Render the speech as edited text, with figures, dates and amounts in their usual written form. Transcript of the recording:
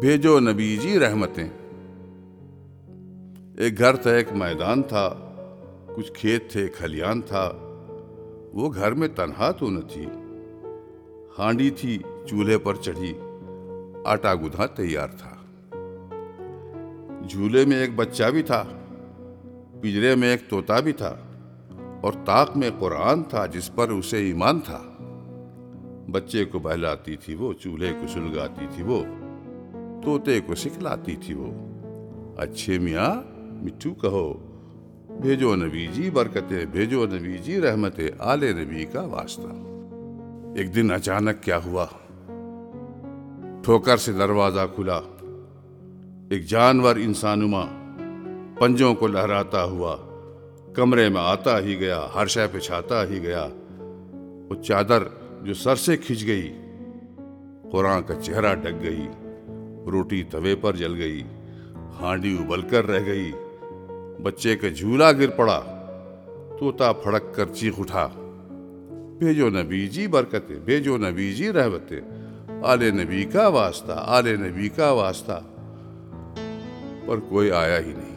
بھیجو نبی جی رحمتیں۔ ایک گھر تھا، ایک میدان تھا، کچھ کھیت تھے، کھلیان تھا۔ وہ گھر میں تنہا تو نہ تھی، ہانڈی تھی چولہے پر چڑھی، آٹا گدھا تیار تھا۔ جھولے میں ایک بچہ بھی تھا، پنجرے میں ایک طوطا بھی تھا، اور طاق میں قرآن تھا جس پر اسے ایمان تھا۔ بچے کو بہلاتی تھی وہ، چولہے کو سلگاتی تھی وہ، طوطے کو سکھلاتی تھی وہ۔ اچھے میاں مٹھو کہو، بھیجو نبی جی برکتیں، بھیجو نبی جی رحمتیں، آل نبی کا واسطہ۔ ایک دن اچانک کیا ہوا، ٹھوکر سے دروازہ کھلا۔ ایک جانور انسانما پنجوں کو لہراتا ہوا کمرے میں آتا ہی گیا، ہر شے پہ چھاتا ہی گیا۔ وہ چادر جو سر سے کھنچ گئی، قرآن کا چہرہ ڈھک گئی، روٹی توے پر جل گئی، ہانڈی ابل کر رہ گئی، بچے کا جھولا گر پڑا، طوطا پھڑک کر چیخ اٹھا، بھیجو نبی جی برکتیں، بھیجو نبی جی رحمتیں، آل نبی کا واسطہ، آل نبی کا واسطہ۔ پر کوئی آیا ہی نہیں۔